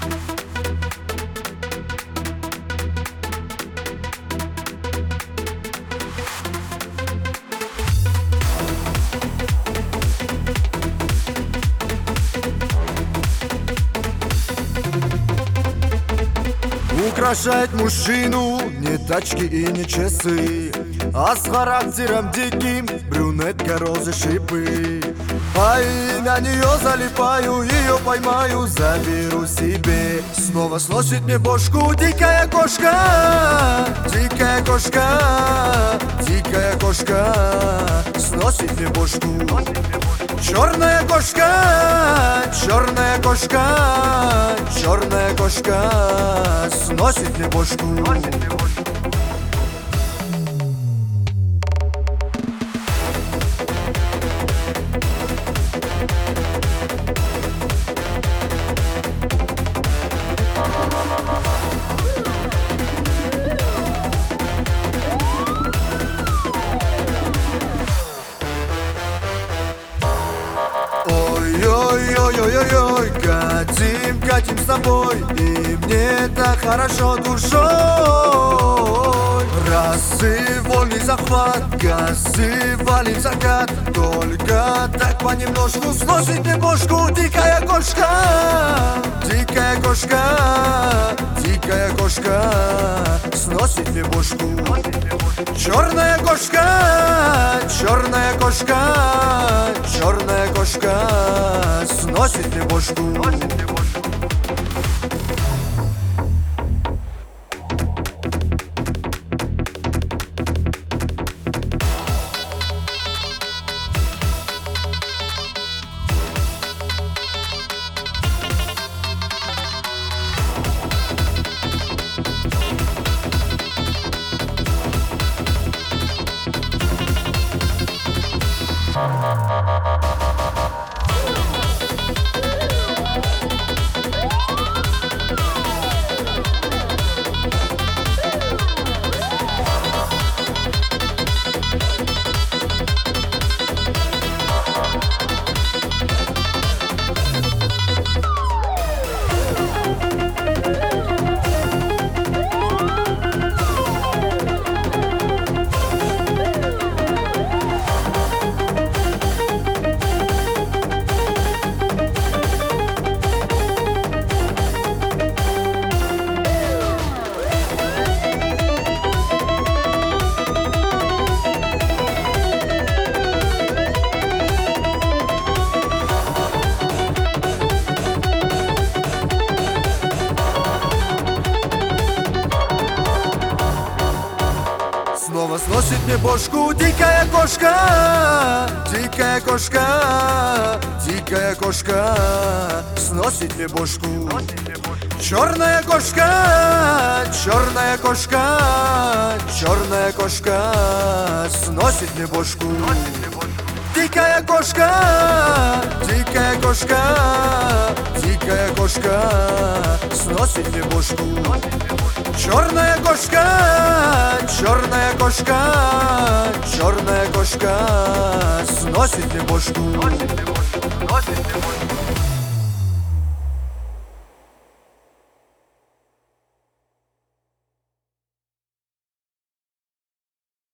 Украшает мужчину не тачки и не часы, а с характером диким брюнетка розы шипы. А и на нее залипаю, ее поймаю, заберу себе. Снова сносит мне бошку дикая кошка, дикая кошка, дикая кошка, сносит мне бошку. Черная кошка, черная кошка, черная кошка, сносит мне бошку. Ой-ой-ой-ой-ой, катим, катим с тобой, и мне так хорошо душой. Разы, вольный захват, газы, валим закат. Только так понемножку сносит мне бошку дикая кошка, дикая кошка, дикая кошка, сносит мне бошку. Черная кошка, черная кошка, черная кошка, сносит мне бошку. Снова сносит мне бошку дикая кошка, дикая кошка, дикая кошка, сносит мне бошку. Черная кошка, черная кошка, черная кошка, сносит мне бошку. Дикая кошка, дикая кошка, дикая кошка, сносит мне бошку. Черная кошка, черная кошка, черная кошка, сносит мне бошку.